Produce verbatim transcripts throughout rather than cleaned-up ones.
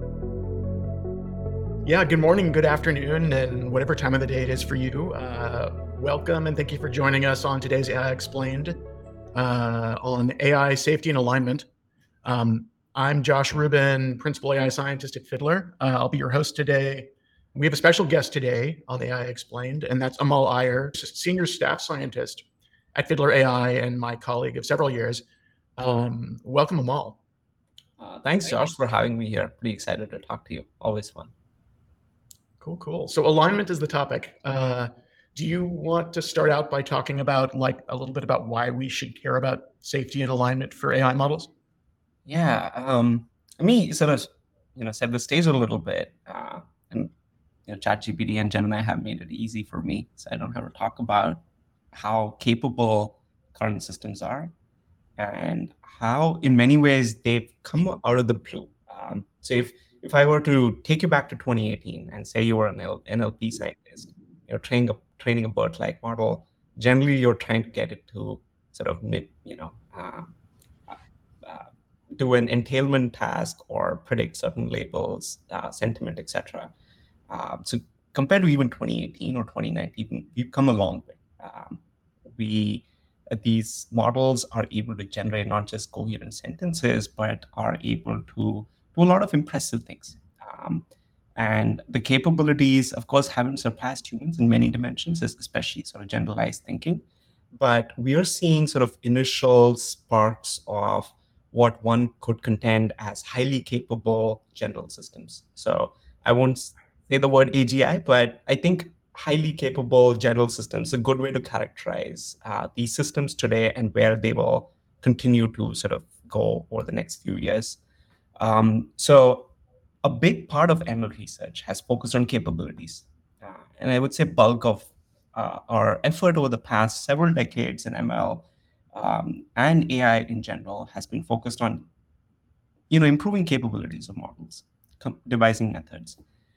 Yeah, good morning, good afternoon, and whatever time of the day it is for you. Uh, welcome and thank you for joining us on today's A I Explained uh, on A I safety and alignment. Um, I'm Josh Rubin, Principal A I Scientist at Fiddler. Uh, I'll be your host today. We have a special guest today on A I Explained, and that's Amal Iyer, Senior Staff Scientist at Fiddler A I and my colleague of several years. Um, welcome, Amal. Uh, thanks, Josh, for having me here. Pretty excited to talk to you. Always fun. Cool, cool. So alignment is the topic. Uh, do you want to start out by talking about like a little bit about why we should care about safety and alignment for A I models? Yeah, um, let me sort of, you know, set the stage a little bit. Uh, and you know, ChatGPT and Gemini have made it easy for me, so I don't have to talk about how capable current systems are and how, in many ways, they've come out of the blue. Um, so if if I were to take you back to twenty eighteen and say you were an L- N L P scientist, you're training a training a BERT-like model. Generally, you're trying to get it to sort of mid, you know, uh, uh, uh, do an entailment task or predict certain labels, uh, sentiment, et cetera. Um, so compared to even twenty eighteen or twenty nineteen, we've come a long way. Um, we uh, These models are able to generate not just coherent sentences, but are able to do a lot of impressive things. Um, and the capabilities, of course, haven't surpassed humans in many dimensions, es- especially sort of generalized thinking. But we are seeing sort of initial sparks of what one could contend as highly capable general systems. So I won't say the word A G I, but I think highly capable general systems, a good way to characterize uh, these systems today and where they will continue to sort of go over the next few years. Um, so a big part of M L research has focused on capabilities. Uh, and I would say bulk of uh, our effort over the past several decades in M L um, and A I in general has been focused on you know improving capabilities of models, com- devising methods.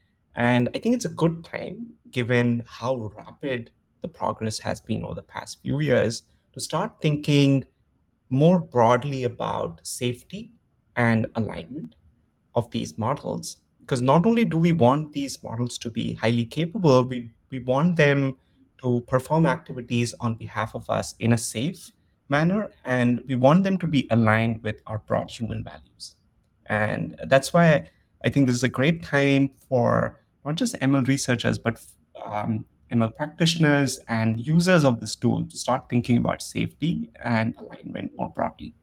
And I think it's a good time, given how rapid the progress has been over the past few years, to start thinking more broadly about safety and alignment of these models. Because not only do we want these models to be highly capable, we, we want them to perform activities on behalf of us in a safe manner, and we want them to be aligned with our broad human values. And that's why I think this is a great time for not just M L researchers, but um, M L practitioners and users of this tool to start thinking about safety and alignment more broadly.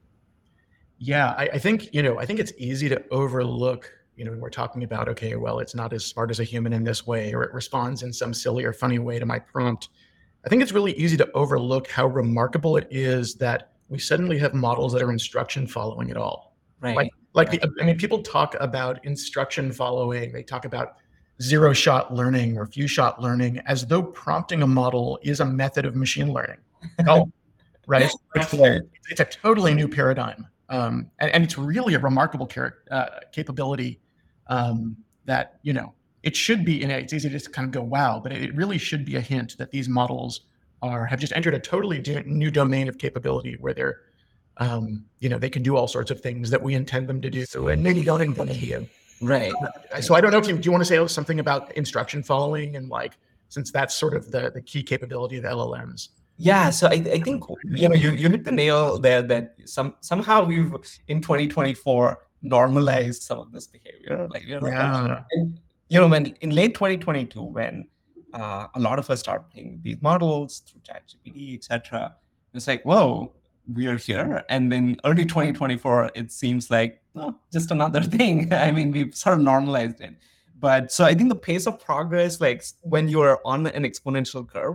Yeah, I, I think, you know, I think it's easy to overlook, you know, when we're talking about, okay, well, it's not as smart as a human in this way, or it responds in some silly or funny way to my prompt. I think it's really easy to overlook how remarkable it is that we suddenly have models that are instruction following at all. Like, Right. like Right. the, I mean, people talk about instruction following. They talk about zero shot learning or few shot learning as though prompting a model is a method of machine learning. Oh, right. It's, Right. it's a totally new paradigm. Um, and, and it's really a remarkable char- uh, capability um, that, you know, it should be, and it's easy to just kind of go, wow, but it really should be a hint that these models are have just entered a totally di- new domain of capability where they're, um, you know, they can do all sorts of things that we intend them to do, and maybe don't intend to do. Right. So I don't know if you do you want to say something about instruction following and like since that's sort of the the key capability of L L Ms. Yeah, so I, I think you know you, you hit the nail there that some somehow we've in twenty twenty-four normalized some of this behavior. Like you know, and, Yeah. and you know when in late twenty twenty-two when uh, a lot of us start playing with these models through ChatGPT, et cetera, it's like whoa, we are here. And then early twenty twenty-four, it seems like oh, just another thing. I mean, we've sort of normalized it. But so I think the pace of progress, like when you're on an exponential curve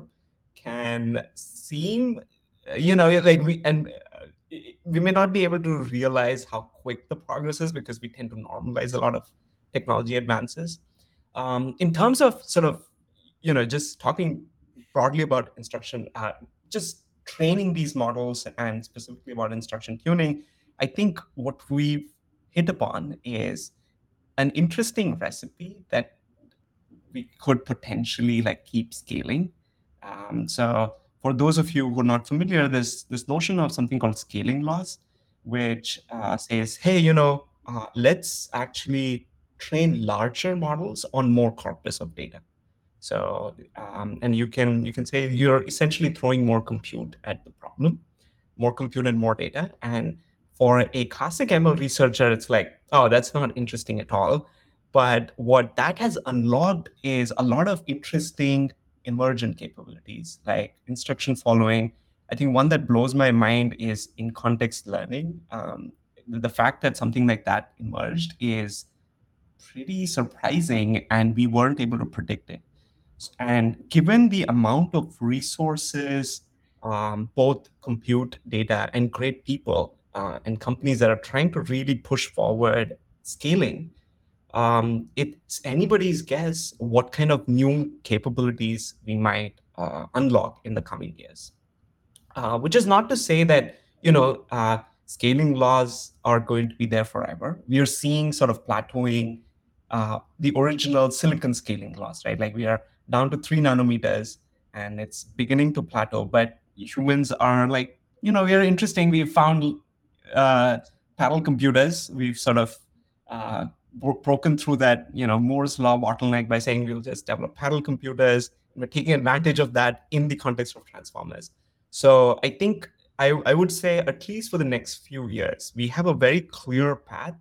can seem, uh, you know, like we and uh, we may not be able to realize how quick the progress is because we tend to normalize a lot of technology advances. Um, in terms of sort of, you know, just talking broadly about instruction, uh, just training these models and specifically about instruction tuning, I think what we've hit upon is an interesting recipe that we could potentially like keep scaling. Um, so for those of you who are not familiar, there's this notion of something called scaling laws, which uh, says, hey, you know, uh, let's actually train larger models on more corpus of data. So, um, and you can you can say you're essentially throwing more compute at the problem, more compute and more data. And for a classic M L researcher, it's like, oh, that's not interesting at all. But what that has unlocked is a lot of interesting emergent capabilities, like instruction following. I think one that blows my mind is in context learning. Um, the fact that something like that emerged is pretty surprising, and we weren't able to predict it. And given the amount of resources, um, both compute, data, and great people uh, and companies that are trying to really push forward scaling, um, it's anybody's guess what kind of new capabilities we might uh, unlock in the coming years. Uh, which is not to say that, you know, uh, scaling laws are going to be there forever. We are seeing sort of plateauing uh, the original silicon scaling laws, right? Like we are down to three nanometers and it's beginning to plateau, but humans are like, you know, we are interesting. We've found uh, parallel computers. We've sort of uh, bro- broken through that, you know, Moore's law bottleneck by saying we'll just develop parallel computers. We're taking advantage of that in the context of transformers. So I think I, I would say, at least for the next few years, we have a very clear path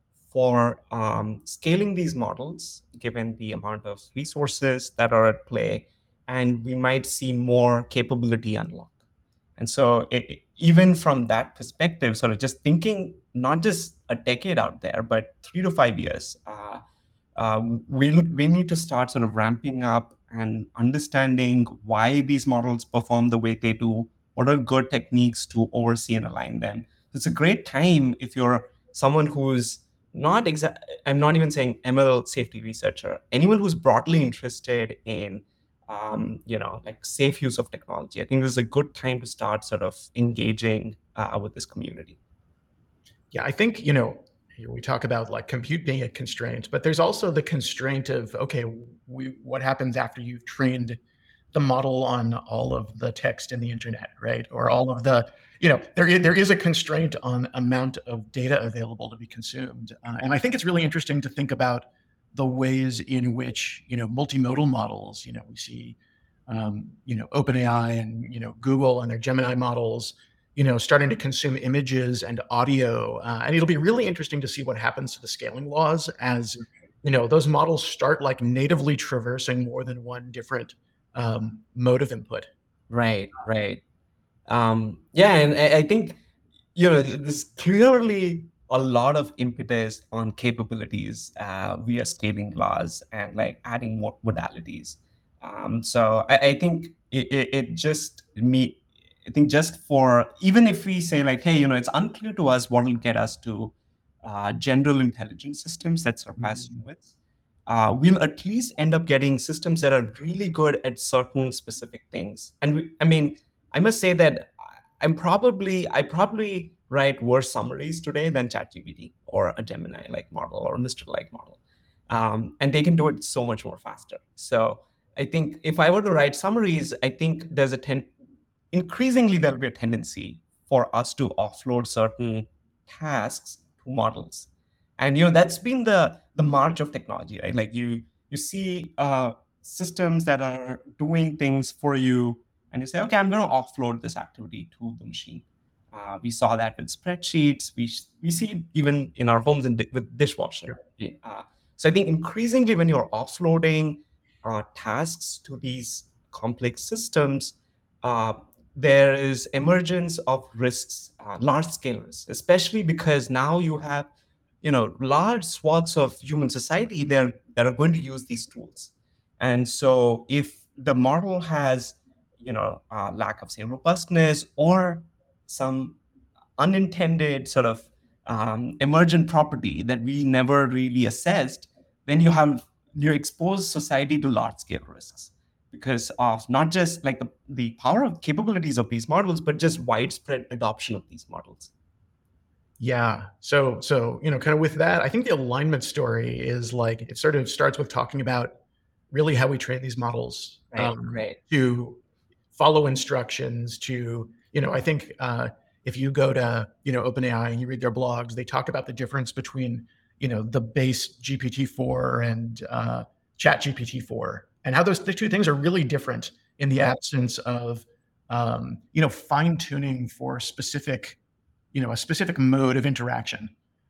for um, scaling these models, given the amount of resources that are at play, and we might see more capability unlocked. And so it, even from that perspective, sort of just thinking not just a decade out there, but three to five years, uh, uh, we, we need to start sort of ramping up and understanding why these models perform the way they do, what are good techniques to oversee and align them. It's a great time if you're someone who's not exact, I'm not even saying M L safety researcher, anyone who's broadly interested in, um, you know, like safe use of technology. I think this is a good time to start sort of engaging uh, with this community. Yeah, I think, you know, we talk about like compute being a constraint, but there's also the constraint of, okay, we, what happens after you've trained the model on all of the text in the internet, right? Or all of the, you know, there is, there is a constraint on amount of data available to be consumed. Uh, and I think it's really interesting to think about the ways in which, you know, multimodal models, you know, we see, um, you know, OpenAI and, you know, Google and their Gemini models, you know, starting to consume images and audio. Uh, and it'll be really interesting to see what happens to the scaling laws as, you know, those models start like natively traversing more than one different um, mode of input. Right, right. Um, yeah, and I, I think, you know, there's clearly a lot of impetus on capabilities uh, via scaling laws and like adding more modalities. Um, so I, I think it, it, it just me, I think just for, even if we say like, hey, you know, it's unclear to us what will get us to uh, general intelligence systems that surpass humans, uh, we'll at least end up getting systems that are really good at certain specific things. And we, I mean, I must say that I'm probably, I probably write worse summaries today than ChatGPT or a Gemini-like model or a Mistral-like model. Um, and they can do it so much more faster. So I think if I were to write summaries, I think there's a ten, increasingly there'll be a tendency for us to offload certain tasks to models. And, you know, that's been the, the march of technology, right? Like you, you see uh, systems that are doing things for you, and you say, okay, I'm going to offload this activity to the machine. Uh, we saw that with spreadsheets. We we see it even in our homes and di- with dishwasher. Uh, so I think increasingly when you're offloading uh, tasks to these complex systems, uh, there is emergence of risks, uh, large scale risks, especially because now you have, you know, large swaths of human society there that are going to use these tools. And so if the model has, you know, uh, lack of say robustness or some unintended sort of um, emergent property that we never really assessed, then you have you expose society to large scale risks because of not just like the, the power of capabilities of these models, but just widespread adoption of these models. Yeah. So, so, you know, kind of with that, I think the alignment story is like, it sort of starts with talking about really how we train these models Right, um, right. to follow instructions to, you know, I think uh, if you go to, you know, OpenAI and you read their blogs, they talk about the difference between, you know, the base G P T four and uh, Chat G P T four, and how those the two things are really different in the absence of, um, you know, fine tuning for specific, you know, a specific mode of interaction.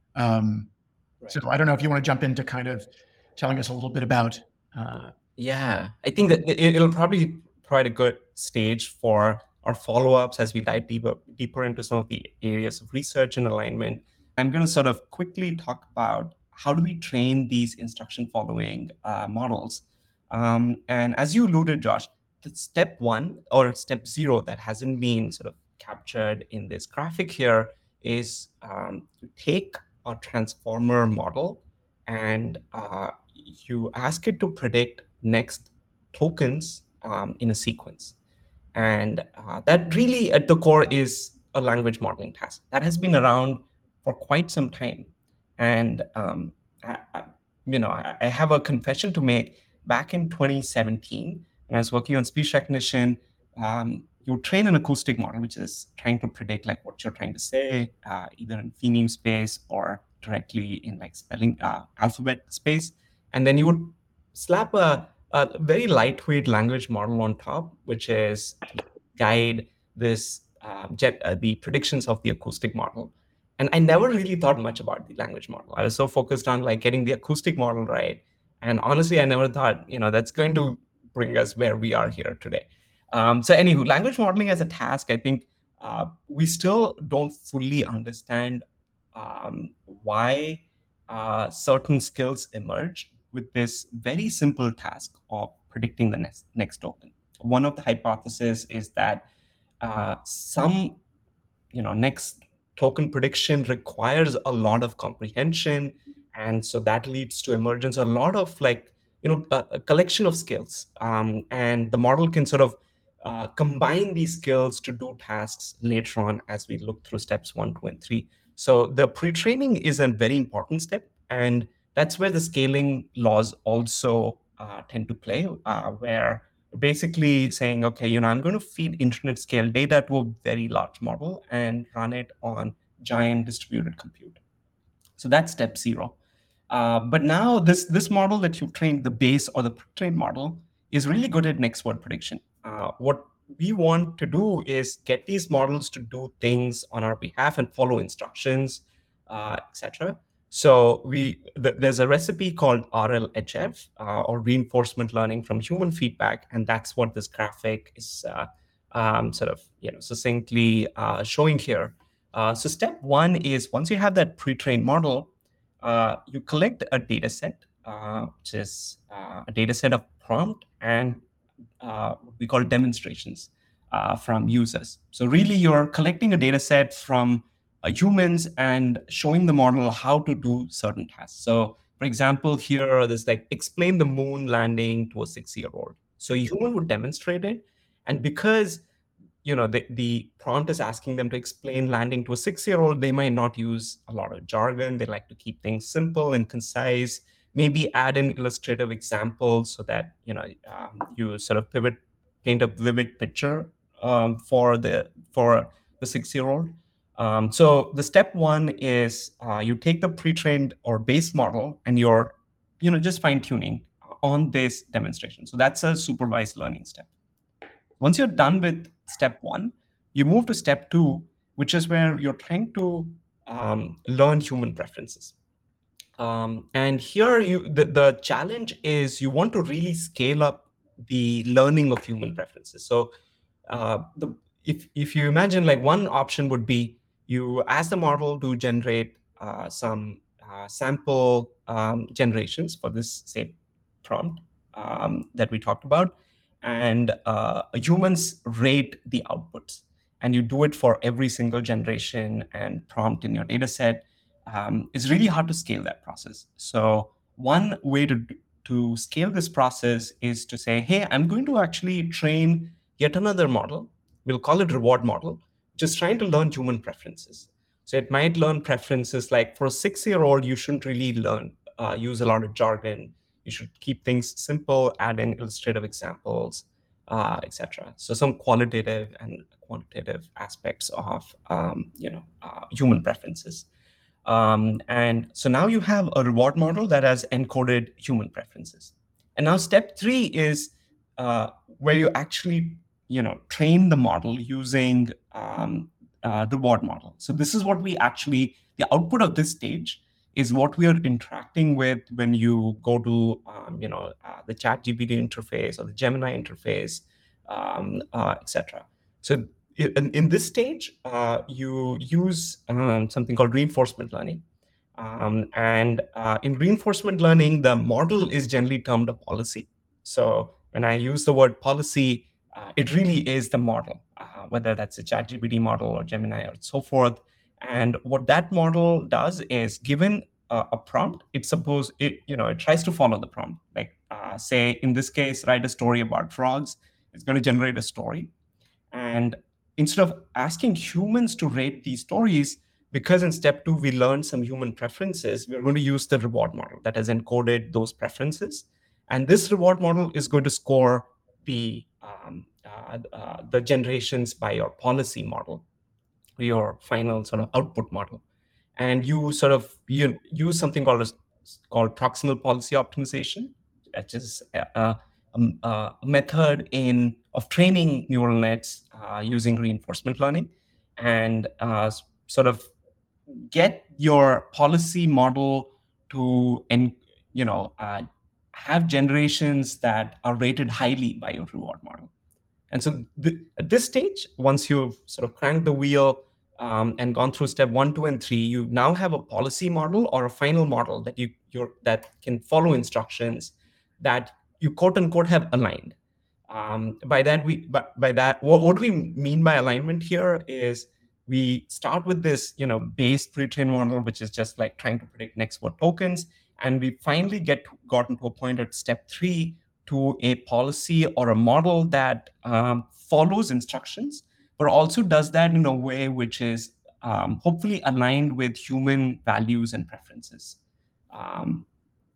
Um, right. So I don't know if you want to jump into kind of telling us a little bit about. Uh, yeah, I think that it, it'll probably provide a good stage for our follow-ups as we dive deeper, deeper into some of the areas of research and alignment. I'm going to sort of quickly talk about how do we train these instruction following uh, models. Um, and as you alluded, Josh, the step one or step zero that hasn't been sort of captured in this graphic here is um, you take a transformer model and uh, you ask it to predict next tokens um, in a sequence. And uh, that really at the core is a language modeling task that has been around for quite some time. And, um, I, I, you know, I, I have a confession to make. Back in twenty seventeen, when I was working on speech recognition, um, you train an acoustic model, which is trying to predict like what you're trying to say, uh, either in phoneme space or directly in like spelling uh, alphabet space. And then you would slap a a very lightweight language model on top, which is guide this uh, jet, uh, the predictions of the acoustic model. And I never really thought much about the language model. I was so focused on like getting the acoustic model right. And honestly, I never thought, you know, that's going to bring us where we are here today. Um, so anywho, language modeling as a task, I think uh, we still don't fully understand um, why uh, certain skills emerge with this very simple task of predicting the next, next token. One of the hypotheses is that uh, some, you know, next token prediction requires a lot of comprehension. And so that leads to emergence, a lot of like, you know, a, a collection of skills. Um, and the model can sort of uh, combine these skills to do tasks later on as we look through steps one, two, and three. So the pre-training is a very important step. And that's where the scaling laws also uh, tend to play, uh, where basically saying, okay, you know, I'm going to feed internet scale data to a very large model and run it on giant distributed compute. So that's step zero. Uh, but now this, this model that you've trained, the base or the pre-trained model, is really good at next word prediction. Uh, what we want to do is get these models to do things on our behalf and follow instructions, uh, et cetera. So we th- there's a recipe called R L H F, uh, or reinforcement learning from human feedback, and that's what this graphic is uh, um, sort of you know succinctly uh, showing here. Uh, so step one is once you have that pre-trained model, uh, you collect a data set, uh, which is uh, a data set of prompt and uh, what we call demonstrations uh, from users. So really, you're collecting a data set from Uh, humans and showing the model how to do certain tasks. So for example, here there's like explain the moon landing to a six-year-old. So a human would demonstrate it. And because you know the, the prompt is asking them to explain landing to a six-year-old, they might not use a lot of jargon. They like to keep things simple and concise, maybe add an illustrative example so that you know um, you sort of pivot, paint a vivid picture um, for the for the six-year-old. Um, so the step one is uh, you take the pre-trained or base model and you're, you know, just fine tuning on this demonstration. So that's a supervised learning step. Once you're done with step one, you move to step two, which is where you're trying to um, learn human preferences. Um, and here you the, the challenge is you want to really scale up the learning of human preferences. So uh, the if if you imagine like one option would be you ask the model to generate uh, some uh, sample um, generations for this, say, prompt um, that we talked about, and uh, humans rate the outputs. And you do it for every single generation and prompt in your data set. Um, it's really hard to scale that process. So one way to, to scale this process is to say, hey, I'm going to actually train yet another model. We'll call it reward model, just trying to learn human preferences. So it might learn preferences like for a six-year-old, you shouldn't really learn, uh, use a lot of jargon. You should keep things simple, add in illustrative examples, uh, et cetera. So some qualitative and quantitative aspects of um, you know uh, human preferences. Um, and so now you have a reward model that has encoded human preferences. And now step three is uh, where you actually, you know, train the model using um, uh, the reward model. So this is what we actually, the output of this stage is what we are interacting with when you go to, um, you know, uh, the ChatGPT interface or the Gemini interface, um, uh, et cetera. So in, in this stage, uh, you use um, something called reinforcement learning. Um, and uh, in reinforcement learning, the model is generally termed a policy. So when I use the word policy, uh, it really is the model, uh, whether that's a ChatGPT model or Gemini or so forth. And what that model does is, given uh, a prompt, it's supposed it you know it tries to follow the prompt. Like uh, say in this case, write a story about frogs. It's going to generate a story, and instead of asking humans to rate these stories, because in step two we learned some human preferences, we're going to use the reward model that has encoded those preferences, and this reward model is going to score the um, uh, uh, the generations by your policy model, your final sort of output model. And you sort of you use something called a, called proximal policy optimization, which is a, a, a method in of training neural nets uh, using reinforcement learning, and uh, sort of get your policy model to and you know uh, have generations that are rated highly by your reward model. And so th- at this stage, once you've sort of cranked the wheel um, and gone through step one, two, and three, you now have a policy model or a final model that you you're, that can follow instructions that you quote unquote have aligned. Um, by that we by, by that what, what we mean by alignment here is we start with this you know base pre-trained model, which is just like trying to predict next word tokens, and we finally get gotten to a point at step three to a policy or a model that um, follows instructions, but also does that in a way which is um, hopefully aligned with human values and preferences. Um,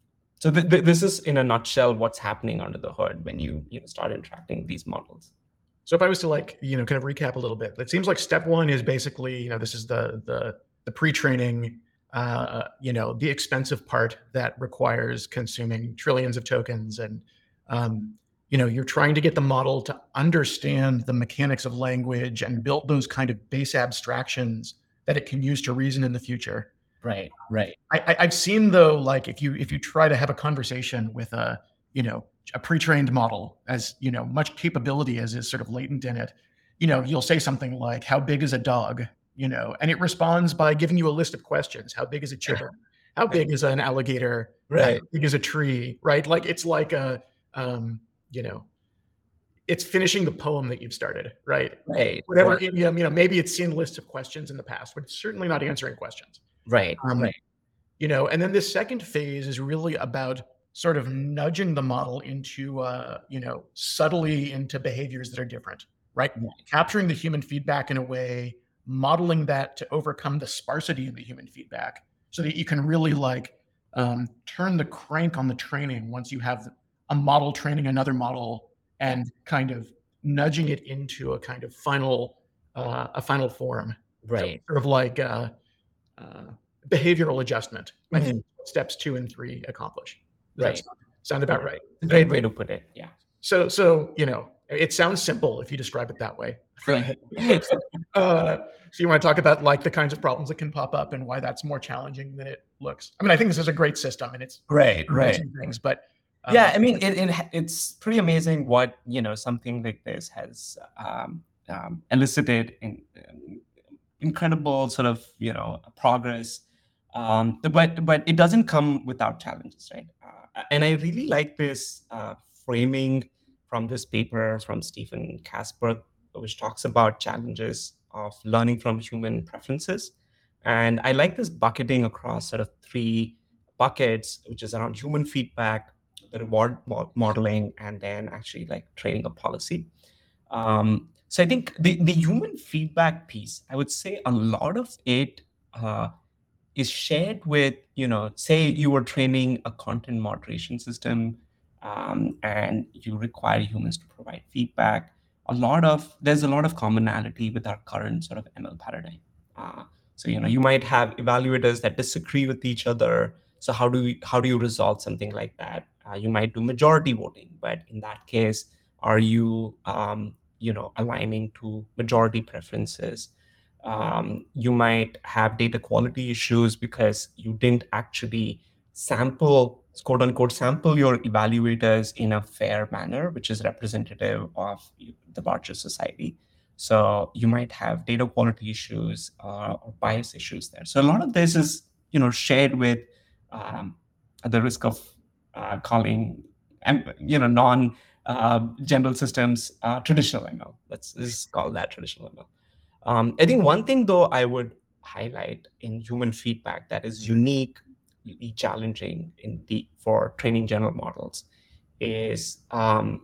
so th- th- this is, in a nutshell, what's happening under the hood when you you know, start interacting with these models. So if I was to like you know kind of recap a little bit, it seems like step one is basically you know this is the the the pre-training, uh, you know the expensive part that requires consuming trillions of tokens, and um, you know you're trying to get the model to understand the mechanics of language and build those kind of base abstractions that it can use to reason in the future. Right, right. I, I, I've seen though, like if you if you try to have a conversation with a you know a pre-trained model, as you know much capability as is sort of latent in it, you know you'll say something like, "How big is a dog?" You know, and it responds by giving you a list of questions. How big is a chicken? How big is an alligator? Right. How big is a tree? Right? Like it's like a um, you know, it's finishing the poem that you've started. Right? Right. Whatever. Right. You know, you know, maybe it's seen lists of questions in the past, but it's certainly not answering questions. Right. Um, right. You know, and then this second phase is really about sort of nudging the model into, uh, you know, subtly into behaviors that are different, right? Right. Capturing the human feedback in a way, modeling that to overcome the sparsity of the human feedback, so that you can really like um, turn the crank on the training once you have a model training another model and kind of nudging it into a kind of final, uh, a final form, Right. So, sort of like. Uh, uh, behavioral adjustment. I think Mhm. steps two and three accomplish. Does Right. that sound, sound about right? Great way to put it. Yeah. So, so you know, it sounds simple if you describe it that way. Right. uh, so you want to talk about like the kinds of problems that can pop up and why that's more challenging than it looks. I mean, I think this is a great system and it's Right. Right. things, but um, yeah, I mean, it, it it's pretty amazing what you know something like this has um, um, elicited in. in incredible sort of you know progress, um, but but it doesn't come without challenges, right? Uh, and I really like this uh, framing from this paper from Stephen Casper, which talks about challenges of learning from human preferences. And I like this bucketing across sort of three buckets, which is around human feedback, the reward mo- modeling, and then actually like training a policy. Um, so I think the, the human feedback piece, I would say a lot of it uh, is shared with, you know, say you were training a content moderation system um, and you require humans to provide feedback. A lot of, there's a lot of commonality with our current sort of M L paradigm. Uh, So, you know, you might have evaluators that disagree with each other. So how do we, how do you resolve something like that? Uh, you might do majority voting, but in that case, are you, um, you know, aligning to majority preferences? Um, you might have data quality issues because you didn't actually sample, quote unquote, sample your evaluators in a fair manner, which is representative of the larger society. So you might have data quality issues uh, or bias issues there. So a lot of this is, you know, shared with um, at the risk of uh, calling, um, you know, non uh, general systems uh, traditional M L. Let's, let's call that traditional M L. Um, I think one thing, though, I would highlight in human feedback that is uniquely challenging in the for training general models is um,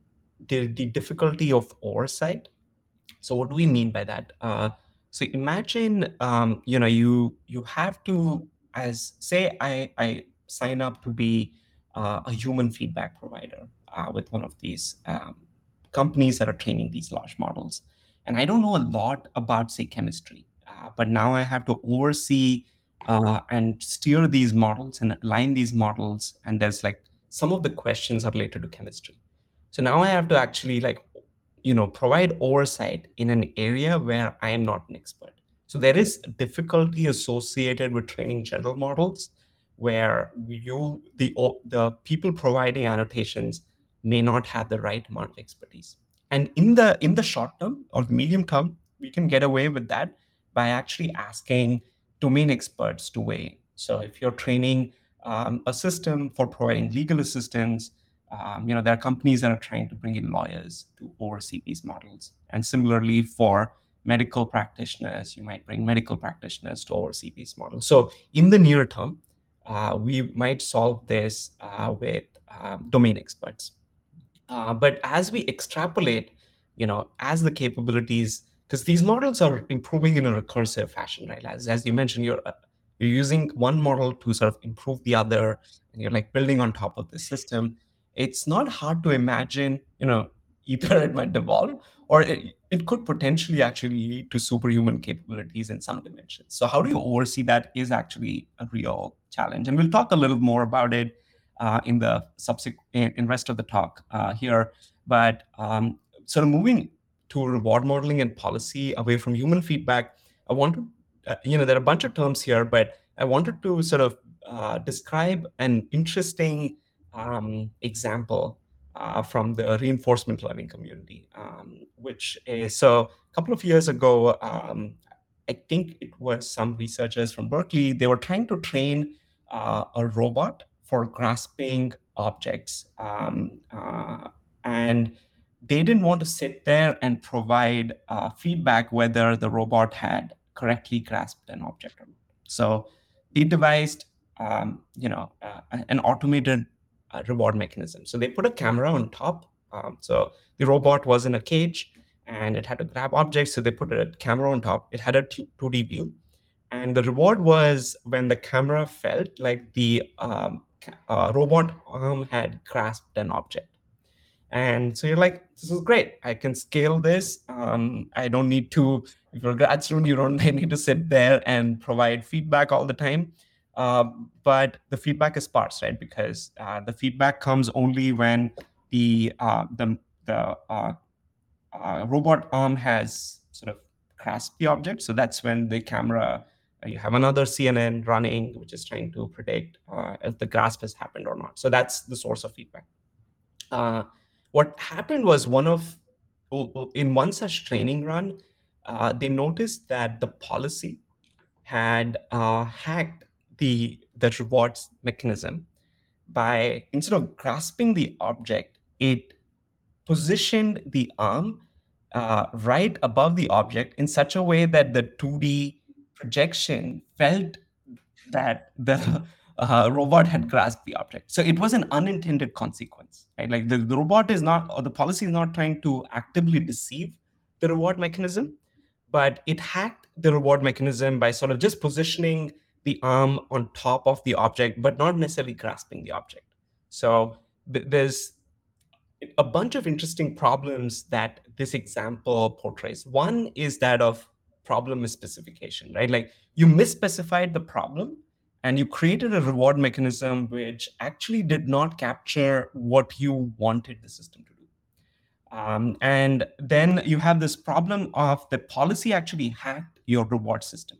the, the difficulty of oversight. So what do we mean by that? Uh, so imagine, um, you know, you you have to, as say, I I sign up to be uh, a human feedback provider uh, with one of these um, companies that are training these large models, and I don't know a lot about, say, chemistry, uh, but now I have to oversee uh, and steer these models and align these models, and there's like some of the questions are related to chemistry. So now I have to actually like you know provide oversight in an area where I am not an expert. So there is difficulty associated with training general models where you the the people providing annotations may not have the right amount of expertise. And in the in the short term or the medium term, we can get away with that by actually asking domain experts to weigh in. So if you're training um, a system for providing legal assistance, um, you know, there are companies that are trying to bring in lawyers to oversee these models. And similarly, for medical practitioners, you might bring medical practitioners to oversee these models. So in the near term, uh, we might solve this uh, with um, domain experts. Uh, but as we extrapolate, you know, as the capabilities, because these models are improving in a recursive fashion, right? As, as you mentioned, you're uh, you're using one model to sort of improve the other, and you're like building on top of the system. It's not hard to imagine, you know, either it might devolve or it, it could potentially actually lead to superhuman capabilities in some dimensions. So how do you oversee that is actually a real challenge. And we'll talk a little more about it uh, in the subsequent in, in rest of the talk uh, here. But um, sort of moving to reward modeling and policy away from human feedback, I want to, uh, you know, there are a bunch of terms here, but I wanted to sort of uh, describe an interesting um, example uh, from the reinforcement learning community, um, which is so a couple of years ago, um, I think it was some researchers from Berkeley, they were trying to train uh, a robot for grasping objects. Um, uh, and they didn't want to sit there and provide uh, feedback whether the robot had correctly grasped an object or not. So they devised, um, you know, uh, an automated uh, reward mechanism. So they put a camera on top. Um, so the robot was in a cage and it had to grab objects. So they put a camera on top. It had a two D view. And the reward was when the camera felt like the um, uh, robot arm had grasped an object. And so you're like, this is great. I can scale this. Um, I don't need to, if you're a grad student, you don't need to sit there and provide feedback all the time. Uh, but the feedback is sparse, right? Because uh, the feedback comes only when the uh, the the uh, uh, robot arm has sort of grasped the object. So that's when the camera, uh, you have another C N N running, which is trying to predict uh, if the grasp has happened or not. So that's the source of feedback. Uh, what happened was one of, in one such training run, uh, they noticed that the policy had uh, hacked the, the rewards mechanism by, instead of grasping the object, it positioned the arm uh, right above the object in such a way that the two D projection felt that the uh, robot had grasped the object. So it was an unintended consequence, right? Like the, the robot is not, or the policy is not trying to actively deceive the reward mechanism, but it hacked the reward mechanism by sort of just positioning the arm on top of the object, but not necessarily grasping the object. So th- there's a bunch of interesting problems that this example portrays. One is that of problem misspecification, right? Like you misspecified the problem and you created a reward mechanism which actually did not capture what you wanted the system to do. Um, and then you have this problem of the policy actually hacked your reward system.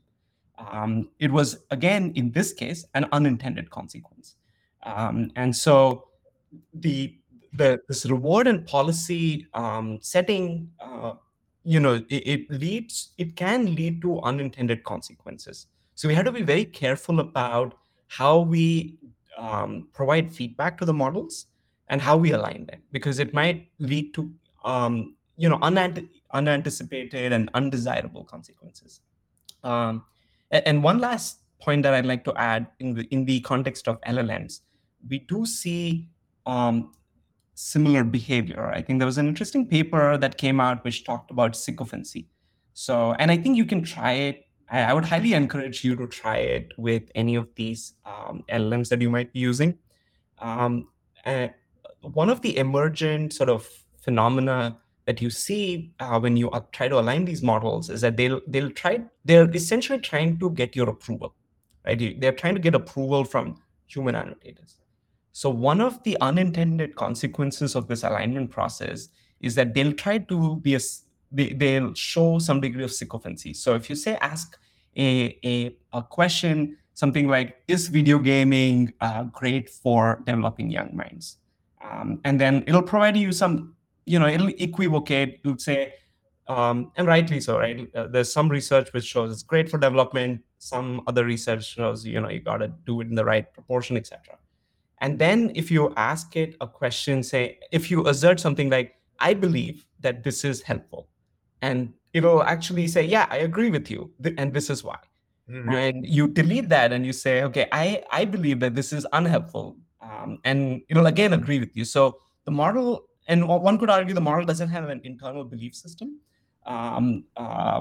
Um, it was, again, in this case, an unintended consequence. Um, and so the, the this reward and policy um, setting, uh, you know, it, it leads, it can lead to unintended consequences. So we have to be very careful about how we um, provide feedback to the models and how we align them, because it might lead to um, you know unant- unanticipated and undesirable consequences. Um, a- and one last point that I'd like to add in the in the context of L L Ms, we do see um, similar behavior. I think there was an interesting paper that came out which talked about sycophancy. So, and I think you can try it. I, I would highly encourage you to try it with any of these um, L L Ms that you might be using. Um, uh, One of the emergent sort of phenomena that you see uh, when you uh, try to align these models is that they'll they'll try they're essentially trying to get your approval, right? You- They're trying to get approval from human annotators. So one of the unintended consequences of this alignment process is that they'll try to be a s- they, they'll show some degree of sycophancy. So if you say ask a a, a question something like, is video gaming uh, great for developing young minds? Um, and then it'll provide you some, you know, it'll equivocate. It'll say, um, and rightly so, right? Uh, there's some research which shows it's great for development. Some other research shows, you know, you got to do it in the right proportion, et cetera. And then if you ask it a question, say, if you assert something like, I believe that this is helpful, and it'll actually say, yeah, I agree with you, th- and this is why. Mhm. And you delete that and you say, okay, I, I believe that this is unhelpful. Um, and it'll again agree with you. So the model, and one could argue the model doesn't have an internal belief system. Um, uh,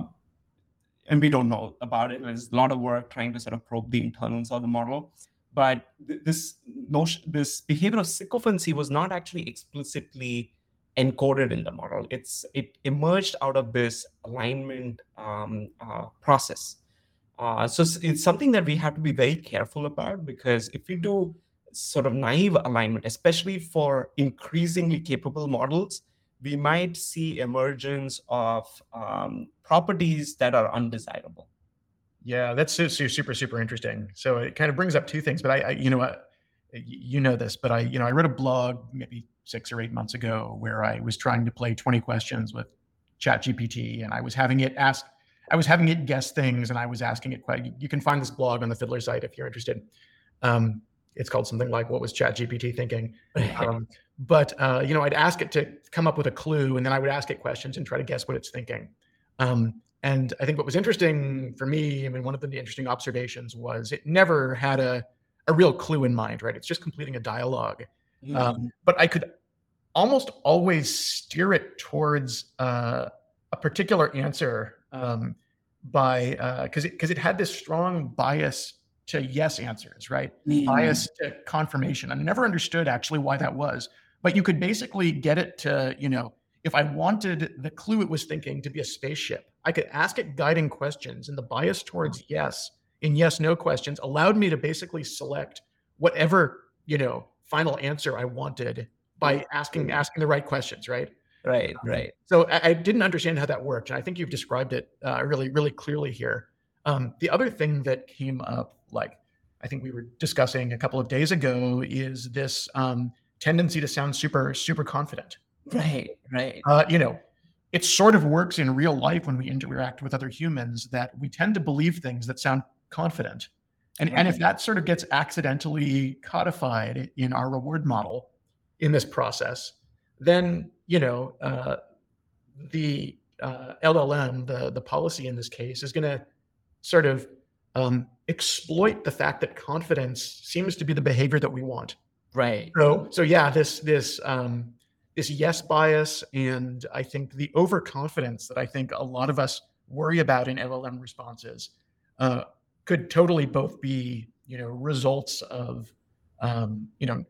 and we don't know about it. There's a lot of work trying to sort of probe the internals of the model. But th- this notion, this behavior of sycophancy was not actually explicitly encoded in the model. It's it emerged out of this alignment um, uh, process. Uh, so it's, it's something that we have to be very careful about, because if we do sort of naive alignment, especially for increasingly capable models, we might see emergence of um, properties that are undesirable. Yeah, that's su- su- super, super interesting. So it kind of brings up two things, but I, I you know, uh, y- you know this, but I, you know, I wrote a blog maybe six or eight months ago where I was trying to play twenty questions with ChatGPT, and I was having it ask, I was having it guess things, and I was asking it. que- You can find this blog on the Fiddler site if you're interested. Um, it's called something like "What was ChatGPT thinking?" Um, but uh, you know, I'd ask it to come up with a clue, and then I would ask it questions and try to guess what it's thinking. Um, and I think what was interesting for me, I mean, one of the interesting observations was it never had a, a real clue in mind, right? It's just completing a dialogue. Um, Mhm. but I could almost always steer it towards uh, a particular answer um, by, because it, because it had this strong bias to yes answers, right? Mhm. Bias to confirmation. I never understood actually why that was, but you could basically get it to, you know, if I wanted the clue it was thinking to be a spaceship, I could ask it guiding questions, and the bias towards yes in yes no questions allowed me to basically select whatever, you know, final answer I wanted by asking asking the right questions, right? Right, Um, right. so I, I didn't understand how that worked, and I think you've described it uh, really, really clearly here. Um, the other thing that came up, like I think we were discussing a couple of days ago, is this um, tendency to sound super, super confident. Right, right. Uh, you know, it sort of works in real life when we interact with other humans that we tend to believe things that sound confident. And, and if Right. that sort of gets accidentally codified in our reward model in this process, then, you know, uh, the uh, L L M, the, the policy in this case, is going to sort of um, exploit the fact that confidence seems to be the behavior that we want. Right. So, so yeah, this this um, this yes bias, and I think the overconfidence that I think a lot of us worry about in L L M responses uh, could totally both be, you know, results of um, you know,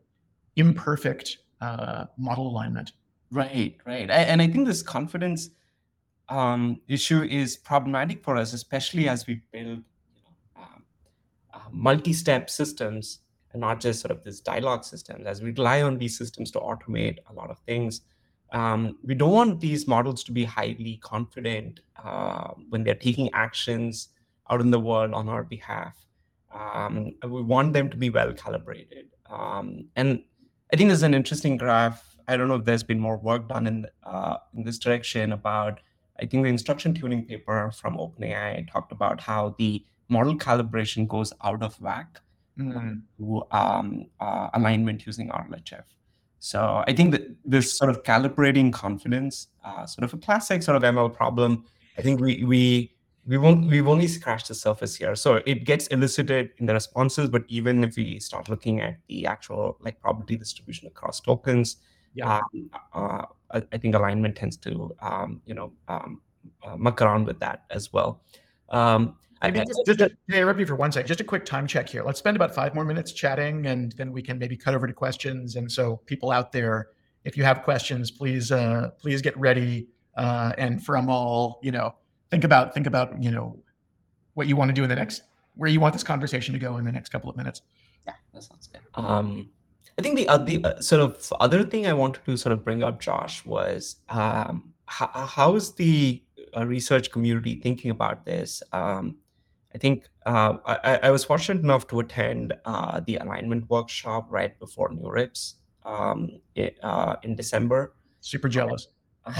imperfect uh, model alignment. Right, right. A- And I think this confidence um, issue is problematic for us, especially as we build you know, um, uh, multi-step systems and not just sort of this dialogue systems. As we rely on these systems to automate a lot of things, um, we don't want these models to be highly confident uh, when they're taking actions out in the world on our behalf. Um, and we want them to be well calibrated. Um, and I think there's an interesting graph. I don't know if there's been more work done in uh, in this direction about. I think the instruction tuning paper from OpenAI talked about how the model calibration goes out of whack Mm. to um, uh, alignment using R L H F. So I think that this sort of calibrating confidence, uh, sort of a classic sort of M L problem. I think we we we won't we've only scratched the surface here. So it gets elicited in the responses, but even if we start looking at the actual like probability distribution across tokens, Yeah. um, uh, I, I think alignment tends to um, you know um, uh, muck around with that as well. Um, I, Maybe I- just, just to interrupt you for one second, just a quick time check here. Let's spend about five more minutes chatting, and then we can maybe cut over to questions. And so, people out there, if you have questions, please, uh, please get ready. Uh, and from all, you know, think about think about you know what you want to do in the next, where you want this conversation to go in the next couple of minutes. Yeah, that sounds good. Um, I think the, uh, the uh, sort of other thing I wanted to sort of bring up, Josh, was um, how, how is the uh, research community thinking about this? Um, I think uh, I, I was fortunate enough to attend uh, the alignment workshop right before NeurIPS um, it, uh, in December. Super jealous.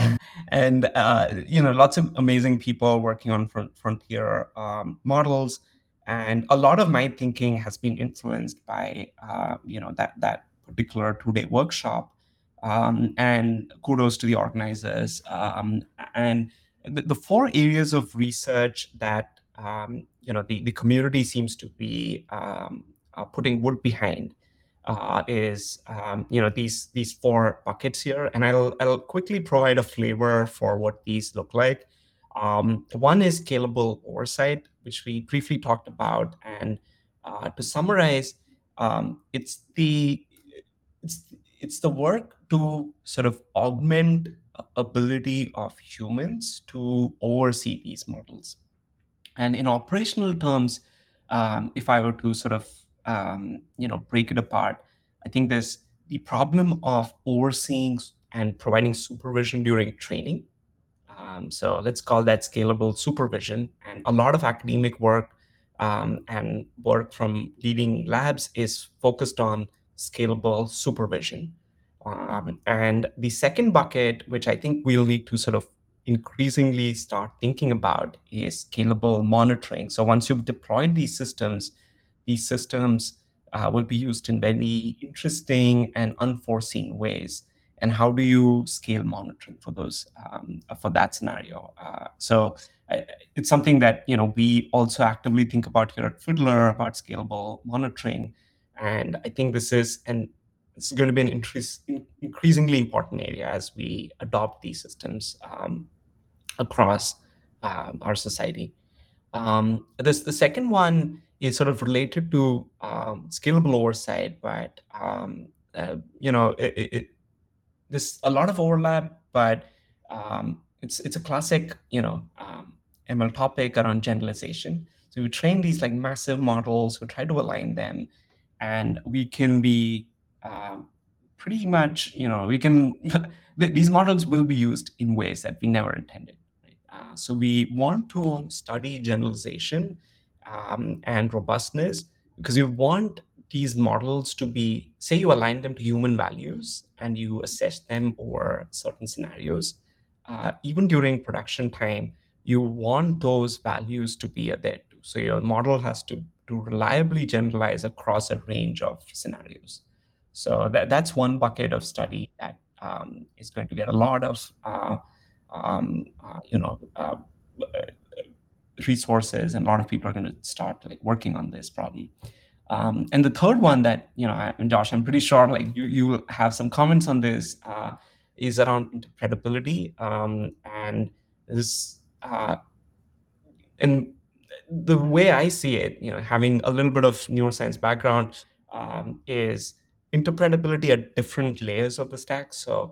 and uh, you know, lots of amazing people working on front, frontier um, models, and a lot of my thinking has been influenced by uh, you know that that particular two-day workshop. Um, and kudos to the organizers. Um, and the, the four areas of research that um, you know the, the community seems to be um, uh, putting wood behind uh, is um, you know these these four buckets here, and I'll I'll quickly provide a flavor for what these look like. Um, one is scalable oversight, which we briefly talked about, and uh, to summarize, um, it's the it's it's the work to sort of augment ability of humans to oversee these models. And in operational terms, um, if I were to sort of um, you know break it apart, I think there's the problem of overseeing and providing supervision during training. Um, so let's call that scalable supervision. And a lot of academic work um, and work from leading labs is focused on scalable supervision. Um, and the second bucket, which I think we'll need to sort of increasingly start thinking about, is scalable monitoring. So once you've deployed these systems, these systems uh, will be used in very interesting and unforeseen ways. And how do you scale monitoring for those um, for that scenario? Uh, so I, it's something that you know we also actively think about here at Fiddler about scalable monitoring, and I think this is an it's going to be an interest, increasingly important area as we adopt these systems um, across um, our society. Um, this the second one is sort of related to um, scalable oversight, but um, uh, you know it, it, there's a lot of overlap, but um, it's it's a classic, you know, um, M L topic around generalization. So we train these like massive models, we try to align them, and we can be uh, pretty much, you know, we can these models will be used in ways that we never intended. Right? Uh, so we want to study generalization um, and robustness because we want these models to be, say you align them to human values and you assess them over certain scenarios, uh, even during production time, you want those values to be there too. So your model has to, to reliably generalize across a range of scenarios. So that, that's one bucket of study that um, is going to get a lot of, uh, um, uh, you know, uh, resources, and a lot of people are going to start like working on this probably. Um, and the third one that, you know, I, and Josh, I'm pretty sure like you, you will have some comments on this, uh, is around interpretability. Um, and this, uh, and the way I see it, you know, having a little bit of neuroscience background, um, is interpretability at different layers of the stack. So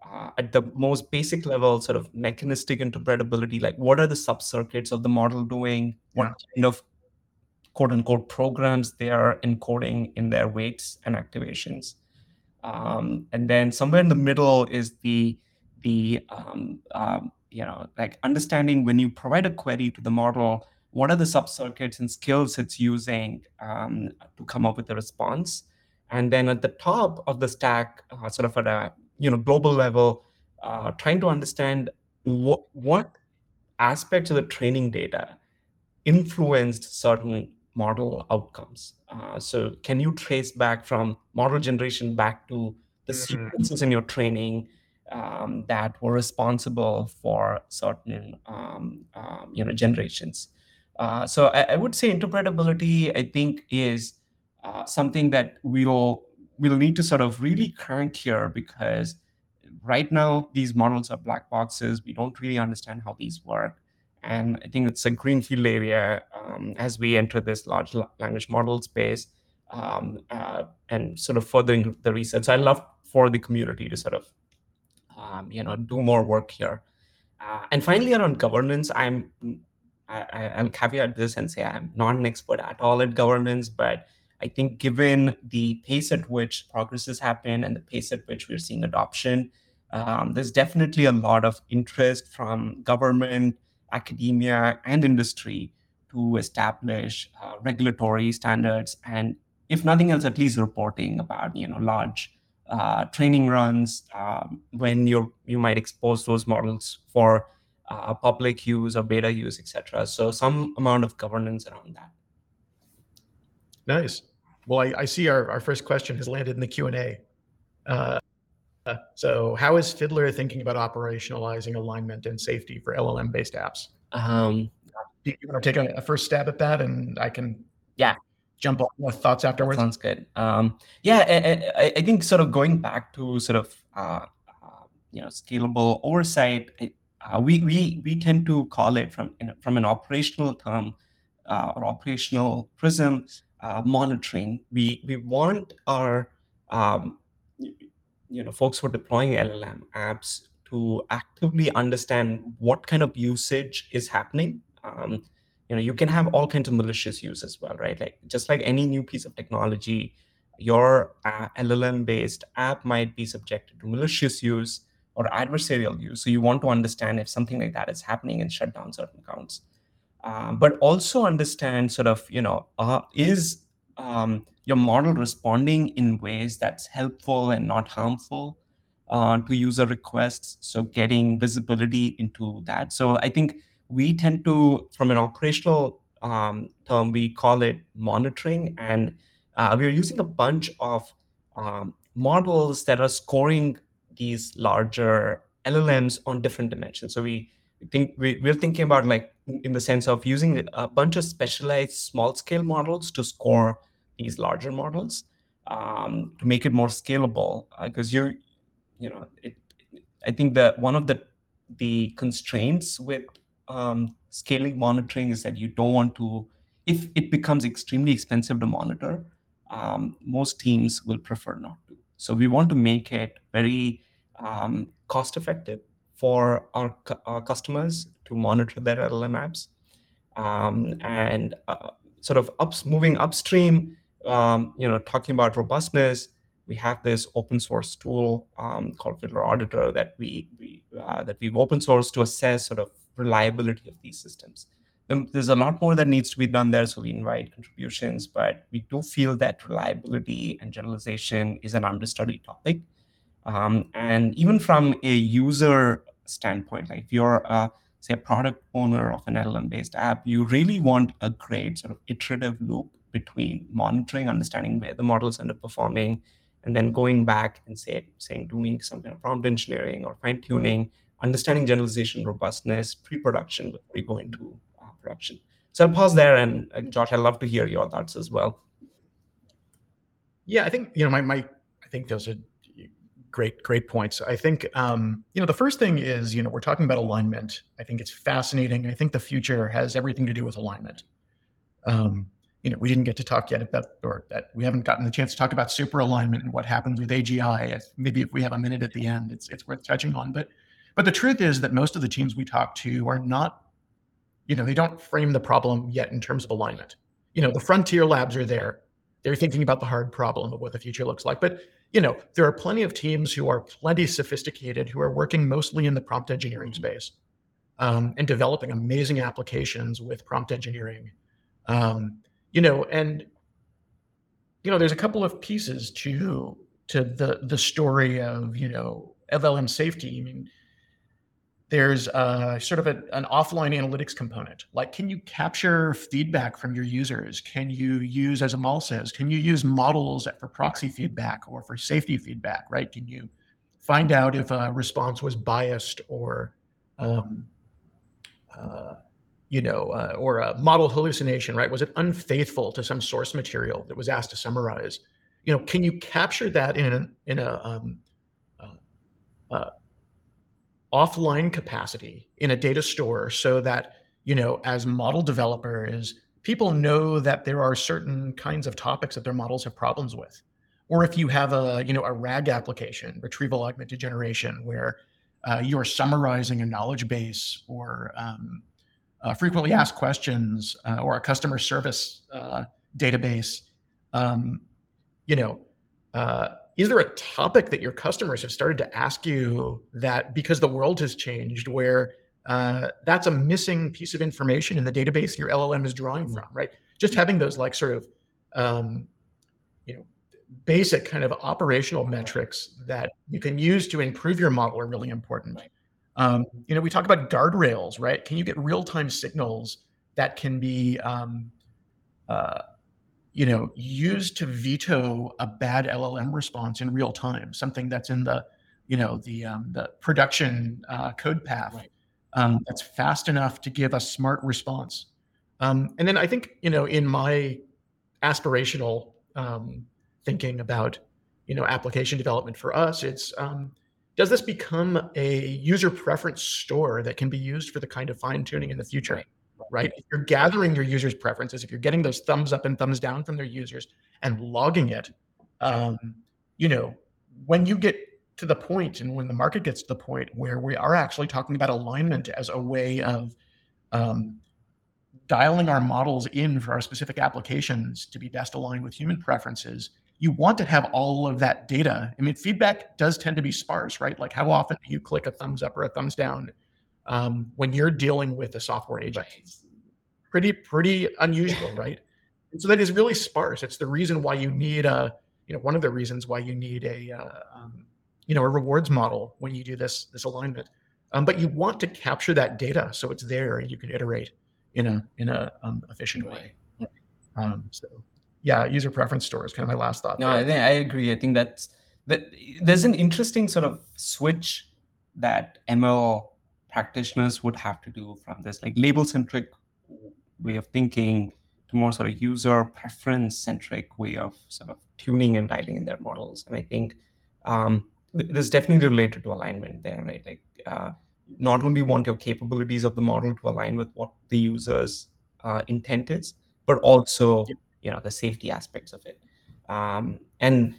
uh, at the most basic level, sort of mechanistic interpretability, like what are the subcircuits of the model doing? What Yeah. kind of quote unquote programs they are encoding in their weights and activations? Um, and then somewhere in the middle is the the um, um, you know like understanding when you provide a query to the model, what are the subcircuits and skills it's using um, to come up with a response. And then at the top of the stack, uh, sort of at a you know global level, uh, trying to understand what what aspects of the training data influenced certain model outcomes. Uh, so can you trace back from model generation back to the Mhm. sequences in your training um, that were responsible for certain um, um, you know generations? Uh, so I, I would say interpretability, I think, is uh, something that we'll we'll need to sort of really crank here, because right now these models are black boxes. We don't really understand how these work. And I think it's a greenfield area um, as we enter this large la- language model space um, uh, and sort of furthering the research. So I'd love for the community to sort of, um, you know, do more work here. Uh, and finally, around governance, I'm I, I- I'll caveat this and say I'm not an expert at all at governance, but I think given the pace at which progress has happened and the pace at which we're seeing adoption, um, there's definitely a lot of interest from government, academia, and industry to establish uh, regulatory standards, and if nothing else, at least reporting about you know large uh, training runs um, when you you might expose those models for uh, public use or beta use, et cetera. So some amount of governance around that. Nice. Well, I, I see our, our first question has landed in the Q and A. Uh, so how is Fiddler thinking about operationalizing alignment and safety for L L M-based apps? Um, Do you want to take a, a first stab at that, and I can yeah, jump on with thoughts that afterwards? sounds good. Um, yeah, I, I, I think sort of going back to sort of uh, uh, you know scalable oversight, it, uh, we we we tend to call it from you know, from an operational term uh, or operational prism uh, monitoring. We we want our um, you know folks who are deploying L L M apps to actively understand what kind of usage is happening. Um, you know, you can have all kinds of malicious use as well, right? Like just like any new piece of technology, your uh, L L M-based app might be subjected to malicious use or adversarial use. So you want to understand if something like that is happening and shut down certain accounts. Um, but also understand sort of, you know, uh, is um, your model responding in ways that's helpful and not harmful uh, to user requests? So getting visibility into that. So I think we tend to, from an operational um, term, we call it monitoring. And uh, we're using a bunch of um, models that are scoring these larger L L Ms on different dimensions. So we think we, we're thinking about like in the sense of using a bunch of specialized small scale models to score these larger models um, to make it more scalable because uh, you're you know it, I think that one of the the constraints with um, scaling monitoring is that you don't want to, if it becomes extremely expensive to monitor, um, most teams will prefer not to. So we want to make it very um, cost effective for our, our customers to monitor their L L M apps. Um, and uh, sort of ups, moving upstream, um, you know, talking about robustness, we have this open source tool um, called Fiddler Auditor that we, we uh, that we've open sourced to assess sort of reliability of these systems. Um, there's a lot more that needs to be done there, so we invite contributions, but we do feel that reliability and generalization is an understudied topic. Um, and even from a user standpoint, like if you're a, say a product owner of an L L M-based app, you really want a great sort of iterative loop between monitoring, understanding where the model is underperforming, and then going back and say, saying doing some kind of prompt engineering or fine tuning, understanding generalization, robustness, pre-production before we go into uh, production. So I'll pause there, and uh, Josh, I'd love to hear your thoughts as well. Yeah, I think you know my my I think those are great great points. I think um, you know the first thing is you know we're talking about alignment. I think it's fascinating. I think the future has everything to do with alignment. Um, you know, we didn't get to talk yet about, or that we haven't gotten the chance to talk about super alignment and what happens with A G I. Maybe if we have a minute at the end, it's it's worth touching on. But but the truth is that most of the teams we talk to are not, you know, they don't frame the problem yet in terms of alignment. You know, the frontier labs are there. They're thinking about the hard problem of what the future looks like. But, you know, there are plenty of teams who are plenty sophisticated, who are working mostly in the prompt engineering space, um, and developing amazing applications with prompt engineering. Um, you know, and, you know, there's a couple of pieces to to the the story of, you know, L L M safety. I mean, there's uh, sort of a, an offline analytics component. Like, can you capture feedback from your users? Can you use, as Amal says, can you use models for proxy feedback or for safety feedback, right? Can you find out if a response was biased or, um, uh, you know, uh, or a model hallucination, right? Was it unfaithful to some source material that was asked to summarize? You know, can you capture that in a, in a um, uh, uh, offline capacity in a data store so that, you know, as model developers, people know that there are certain kinds of topics that their models have problems with? Or if you have a, you know, a RAG application, retrieval augmented generation, where uh, you're summarizing a knowledge base or um, uh, frequently asked questions uh, or a customer service uh, database, um, you know, uh, is there a topic that your customers have started to ask you that, because the world has changed, where uh, that's a missing piece of information in the database your L L M is drawing from, right? Just having those like sort of, um, you know, basic kind of operational metrics that you can use to improve your model are really important. Um, you know, we talk about guardrails, right? Can you get real-time signals that can be, um, uh, you know, used to veto a bad L L M response in real time, something that's in the, you know, the um, the production uh, code path, right. um, that's fast enough to give a smart response. Um, and then I think, you know, in my aspirational um, thinking about, you know, application development for us, it's, um, does this become a user preference store that can be used for the kind of fine tuning in the future? Right. Right? If you're gathering your users' preferences, if you're getting those thumbs up and thumbs down from their users and logging it, um, you know, when you get to the point and when the market gets to the point where we are actually talking about alignment as a way of um, dialing our models in for our specific applications to be best aligned with human preferences, you want to have all of that data. I mean, feedback does tend to be sparse, right? Like, how often do you click a thumbs up or a thumbs down Um, when you're dealing with a software agent? Right. Pretty, pretty unusual, right? And so that is really sparse. It's the reason why you need a, you know, one of the reasons why you need a, uh, um, you know, a rewards model when you do this, this alignment. Um, but you want to capture that data so it's there and you can iterate in a, in a um, efficient way. Um, so yeah, user preference store is kind of my last thought. No, there. I think I agree. I think that's, that there's an interesting sort of switch that M L practitioners would have to do from this like label-centric way of thinking to more sort of user preference-centric way of sort of tuning and dialing in their models. And I think um, there's definitely related to alignment there, right? Like uh, not only want your capabilities of the model to align with what the user's uh, intent is, but also, you know, the safety aspects of it. Um, and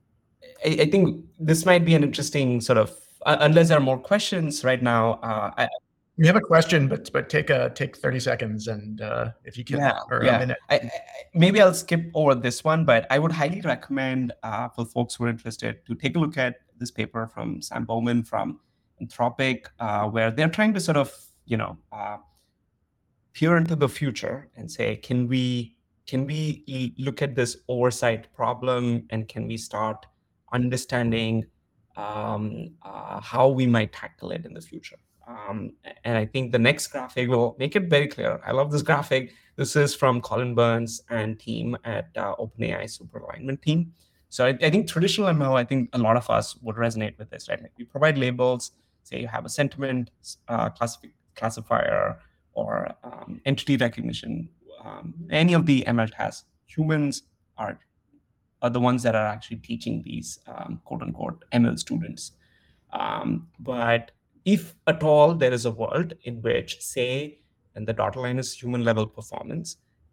I, I think this might be an interesting sort of, uh, unless there are more questions right now. Uh, I, we have a question, but but take a take thirty seconds, and uh, if you can, yeah, or yeah. a minute. I, I, maybe I'll skip over this one, but I would highly recommend uh, for folks who are interested to take a look at this paper from Sam Bowman from Anthropic, uh, where they're trying to sort of, you know, uh, peer into the future and say, can we can we look at this oversight problem, and can we start understanding um, uh, how we might tackle it in the future? Um, and I think the next graphic will make it very clear. I love this graphic. This is from Colin Burns and team at uh, OpenAI Super Alignment team. So I, I think traditional M L, I think a lot of us would resonate with this, right? Like we provide labels, say you have a sentiment uh, classif- classifier or um, entity recognition. Um, any of the M L tasks, humans are, are the ones that are actually teaching these um, quote unquote M L students. Um, but if at all there is a world in which, say, and the dotted line is human level performance,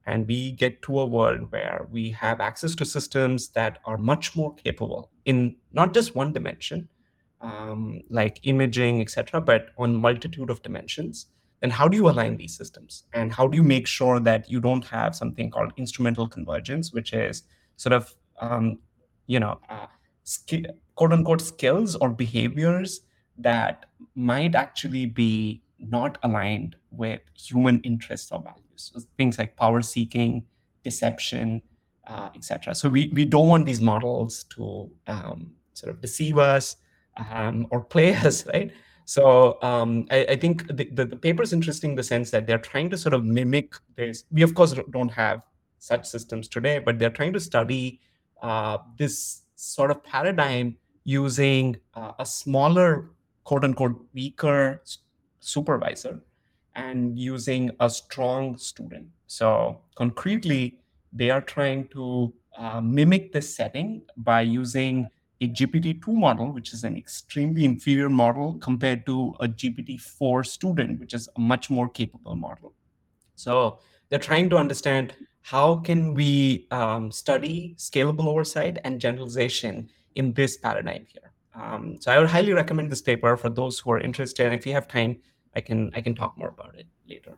and we get to a world where we have access to systems that are much more capable in not just one dimension, um, like imaging, et cetera, but on multitude of dimensions, then how do you align these systems? And how do you make sure that you don't have something called instrumental convergence, which is sort of, um, you know, uh, sk- quote unquote skills or behaviors that might actually be not aligned with human interests or values. So things like power seeking, deception, uh, et cetera. So we, we don't want these models to um, sort of deceive us um, or play us, right? So um, I, I think the, the, the paper is interesting in the sense that they're trying to sort of mimic this. We, of course, don't have such systems today, but they're trying to study uh, this sort of paradigm using uh, a smaller, quote unquote, weaker supervisor and using a strong student. So concretely, they are trying to uh, mimic this setting by using a G P T two model, which is an extremely inferior model compared to a G P T four student, which is a much more capable model. So they're trying to understand how can we um, study scalable oversight and generalization in this paradigm here. Um, so I would highly recommend this paper for those who are interested. And if you have time, I can I can talk more about it later.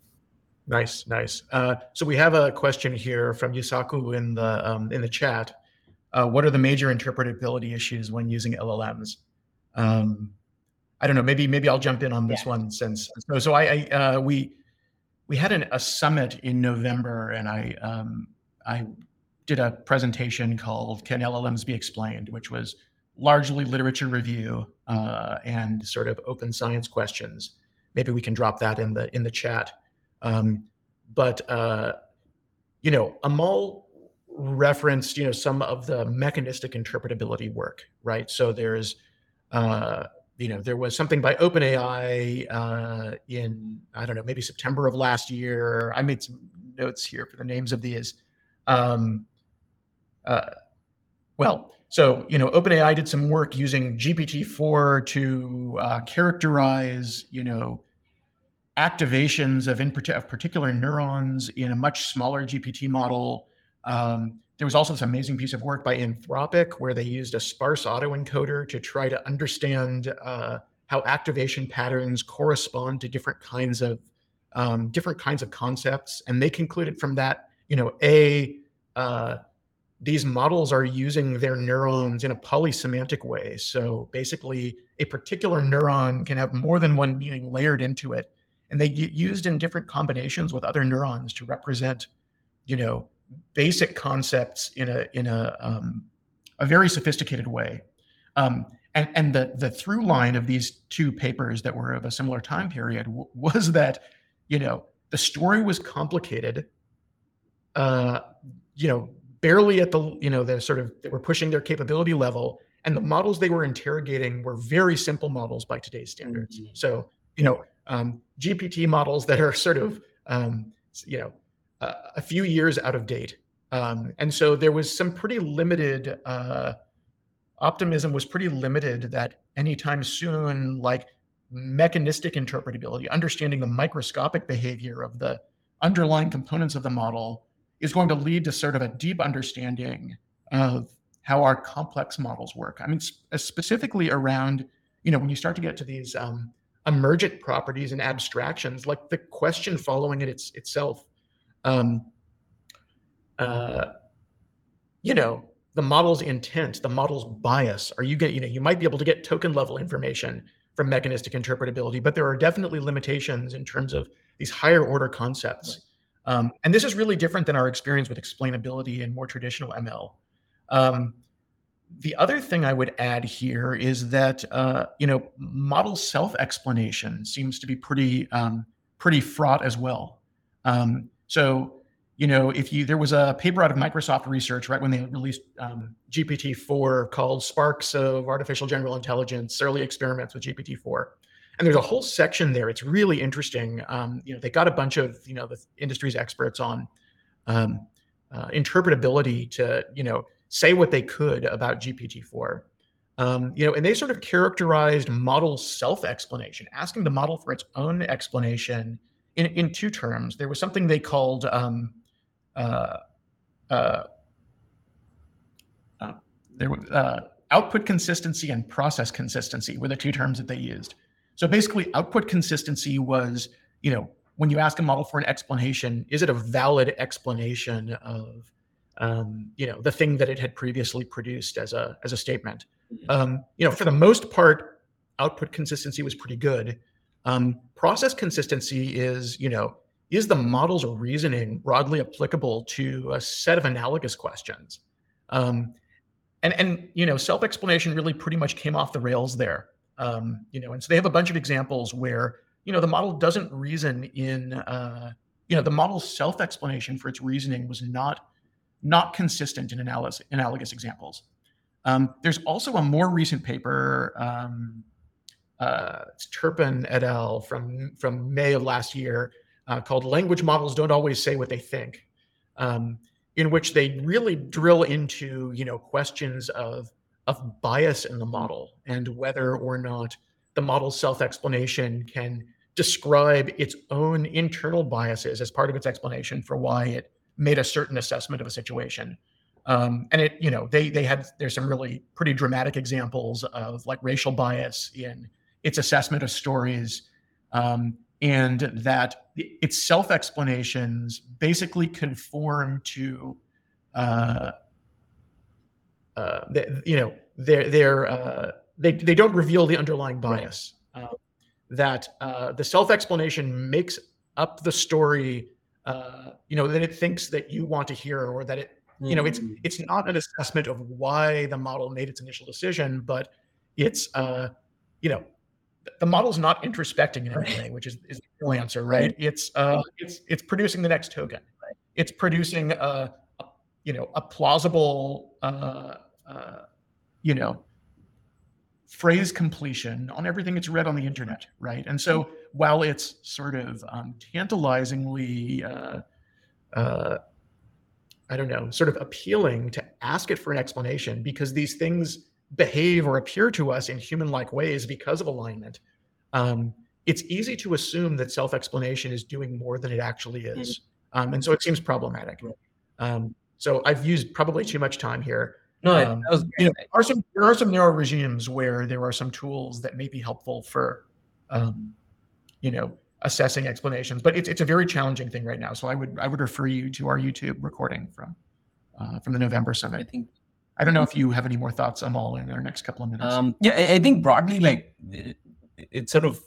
Nice, nice. Uh, so we have a question here from Yusaku in the um, in the chat. Uh, what are the major interpretability issues when using L L Ms? Um, I don't know. Maybe maybe I'll jump in on this Yeah. one since so so I, I uh, we we had an, a summit in November, and I um, I did a presentation called "Can L L Ms Be Explained," which was largely literature review uh, and sort of open science questions. Maybe we can drop that in the in the chat. Um, but uh, you know, Amal referenced you know some of the mechanistic interpretability work, right? So there's uh, you know there was something by OpenAI uh, in I don't know maybe September of last year. I made some notes here for the names of these. Um, uh, well, so you know OpenAI did some work using G P T four to uh, characterize you know activations of, in, of particular neurons in a much smaller G P T model. Um, there was also this amazing piece of work by Anthropic where they used a sparse autoencoder to try to understand uh, how activation patterns correspond to different kinds of um, different kinds of concepts, and they concluded from that, you know, a uh, these models are using their neurons in a polysemantic way. So basically, a particular neuron can have more than one meaning layered into it, and they get used in different combinations with other neurons to represent, you know, basic concepts in a in a um, a very sophisticated way. Um, and and the the through line of these two papers that were of a similar time period w- was that, you know, the story was complicated. Uh, you know, barely at the you know the sort of they were pushing their capability level, and the models they were interrogating were very simple models by today's standards. Mm-hmm. So you know. Um, G P T models that are sort of, um, you know, uh, a few years out of date. Um, and so there was some pretty limited, uh, optimism was pretty limited that anytime soon, like mechanistic interpretability, understanding the microscopic behavior of the underlying components of the model is going to lead to sort of a deep understanding of how our complex models work. I mean, sp- specifically around, you know, when you start to get to these, um, emergent properties and abstractions, like the question following it it's, itself. Um, uh, you know, the model's intent, the model's bias. Are you get, you know, you might be able to get token level information from mechanistic interpretability, but there are definitely limitations in terms of these higher order concepts. Um, and this is really different than our experience with explainability and more traditional M L. Um, The other thing I would add here is that uh, you know model self-explanation seems to be pretty um, pretty fraught as well. Um, so you know if you there was a paper out of Microsoft Research right when they released um, G P T four called Sparks of Artificial General Intelligence: Early Experiments with G P T four, and there's a whole section there. It's really interesting. Um, you know they got a bunch of you know the industry's experts on um, uh, interpretability to you know. say what they could about G P T four. Um, you know, and they sort of characterized model self-explanation, asking the model for its own explanation in, in two terms. There was something they called um, uh, uh, uh, there were uh, output consistency and process consistency were the two terms that they used. So basically, output consistency was, you know, when you ask a model for an explanation, is it a valid explanation of, um, you know, the thing that it had previously produced as a as a statement? Um, you know, for the most part, output consistency was pretty good. Um, process consistency is, you know, is the model's reasoning broadly applicable to a set of analogous questions? Um, and and you know, self-explanation really pretty much came off the rails there. Um, you know, and so they have a bunch of examples where, you know, the model doesn't reason in, uh, you know, the model's self-explanation for its reasoning was not not consistent in analogous analogous examples. Um, there's also a more recent paper, um, uh, it's Turpin et al. from from May of last year, uh, called "Language Models Don't Always Say What They Think," um, in which they really drill into, you know, questions of of bias in the model and whether or not the model's self-explanation can describe its own internal biases as part of its explanation for why it made a certain assessment of a situation. Um, and it, you know, they they had there's some really pretty dramatic examples of like racial bias in its assessment of stories, um, and that its self-explanations basically conform to, uh, uh, the, you know, they're they're uh, they they don't reveal the underlying bias. Uh, that uh, the self-explanation makes up the story, uh, you know, that it thinks that you want to hear, or that it, you know, it's it's not an assessment of why the model made its initial decision, but it's, uh, you know, the model's not introspecting in any way, which is, is the real answer, right? It's uh, it's it's producing the next token. Right? It's producing a, a you know a plausible uh, uh, you know phrase completion on everything it's read on the internet, right? And so while it's sort of um, tantalizingly, uh, uh, I don't know, sort of appealing to ask it for an explanation because these things behave or appear to us in human-like ways because of alignment, um, it's easy to assume that self-explanation is doing more than it actually is. Um, and so it seems problematic. Um, so I've used probably too much time here. No, um, that was you know, there are some there are some narrow regimes where there are some tools that may be helpful for, um, you know, assessing explanations, but it's it's a very challenging thing right now. So I would I would refer you to our YouTube recording from uh, from the November summit. I think I don't know if you have any more thoughts, Amal, in our next couple of minutes. Um, yeah, I, I think broadly, like it, it sort of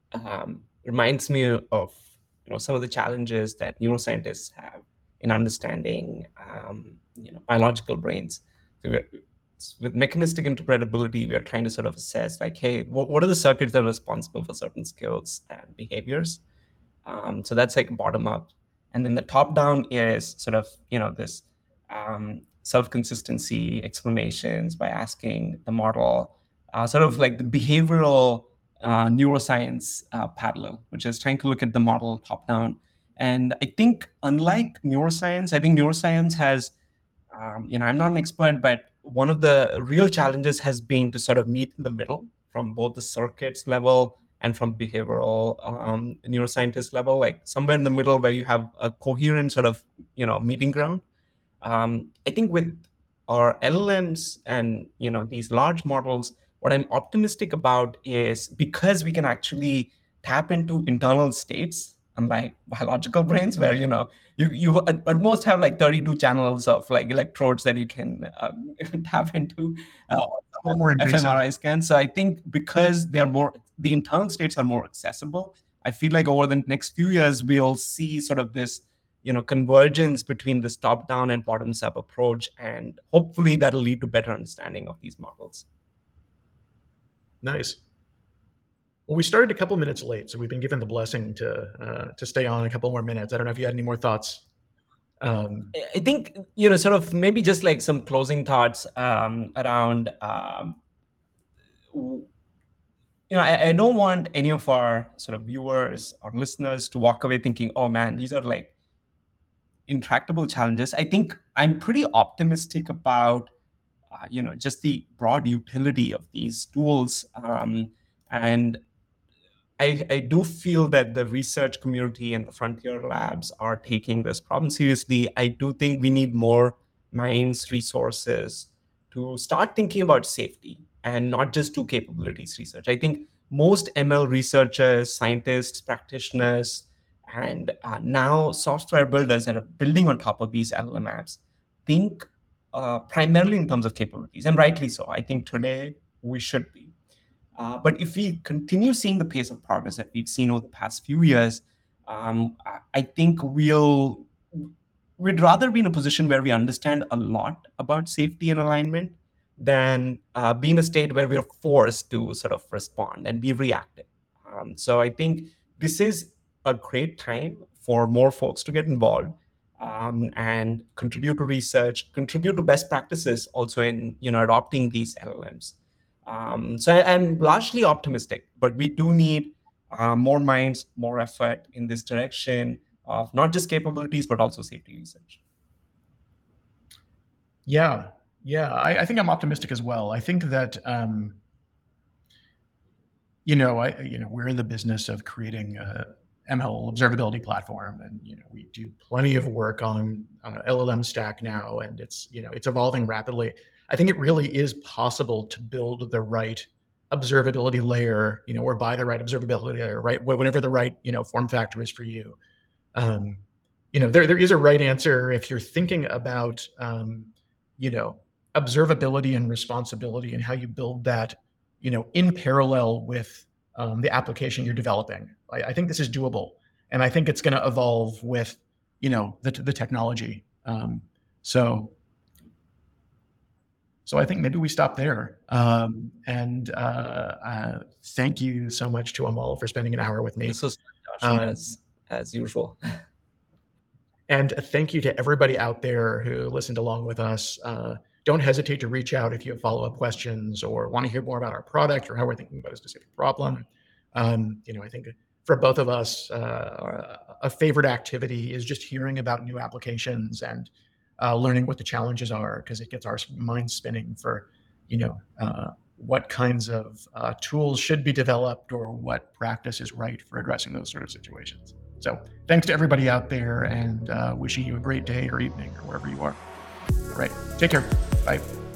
um, reminds me of, you know, some of the challenges that neuroscientists have in understanding um, you know biological brains. So we're, with mechanistic interpretability, we are trying to sort of assess like, hey, what, what are the circuits that are responsible for certain skills and behaviors? Um, so that's like bottom up, and then the top down is sort of, you know, this um, self-consistency explanations by asking the model, uh, sort of like the behavioral uh, neuroscience uh, parallel, which is trying to look at the model top down. And I think unlike neuroscience, I think neuroscience has, um, you know, I'm not an expert, but one of the real challenges has been to sort of meet in the middle from both the circuits level and from behavioral um, neuroscientist level, like somewhere in the middle where you have a coherent sort of, you know, meeting ground. Um, I think with our L L Ms and, you know, these large models, what I'm optimistic about is because we can actually tap into internal states, unlike biological brains, where, you know, you you at, at most have like thirty-two channels of like electrodes that you can um, tap into, uh, more fMRI scans. So I think because they're more, the internal states are more accessible, I feel like over the next few years we'll see sort of this, you know, convergence between this top-down and bottoms-up approach, and hopefully that'll lead to better understanding of these models. Nice. Well, we started a couple minutes late, so we've been given the blessing to uh, to stay on a couple more minutes. I don't know if you had any more thoughts. Um, I think, you know, sort of maybe just like some closing thoughts um, around, um, you know, I, I don't want any of our sort of viewers or listeners to walk away thinking, oh man, these are like intractable challenges. I think I'm pretty optimistic about, uh, you know, just the broad utility of these tools. Um, and I, I do feel that the research community and the frontier labs are taking this problem seriously. I do think we need more minds, resources to start thinking about safety and not just do capabilities research. I think most M L researchers, scientists, practitioners, and uh, now software builders that are building on top of these L L M apps think uh, primarily in terms of capabilities, and rightly so. I think today we should be. Uh, but if we continue seeing the pace of progress that we've seen over the past few years, um, I- I think we'll we'd rather be in a position where we understand a lot about safety and alignment than uh, be in a state where we're forced to sort of respond and be reactive. Um, so I think this is a great time for more folks to get involved um, and contribute to research, contribute to best practices also in you know adopting these L L Ms. Um, so I, I'm largely optimistic, but we do need uh, more minds, more effort in this direction of not just capabilities, but also safety research. Yeah, yeah, I, I think I'm optimistic as well. I think that um, you know, I you know we're in the business of creating a M L observability platform, and you know we do plenty of work on on an L L M stack now, and it's you know it's evolving rapidly. I think it really is possible to build the right observability layer, you know, or buy the right observability layer, right? Whatever the right, you know, form factor is for you. Um, you know, there, there is a right answer if you're thinking about, um, you know, observability and responsibility and how you build that, you know, in parallel with um, the application you're developing. I, I think this is doable, and I think it's going to evolve with, you know, the the technology. Um, so. So I think maybe we stop there. Um, and uh, uh, thank you so much to Amal for spending an hour with me. This was Josh, um, as as usual. And thank you to everybody out there who listened along with us. Uh, don't hesitate to reach out if you have follow-up questions or want to hear more about our product or how we're thinking about a specific problem. Um, you know, I think for both of us, uh, a favorite activity is just hearing about new applications and Uh, learning what the challenges are, because it gets our mind spinning for, you know, uh, what kinds of uh, tools should be developed or what practice is right for addressing those sort of situations. So thanks to everybody out there, and uh, wishing you a great day or evening or wherever you are. All right, take care. Bye.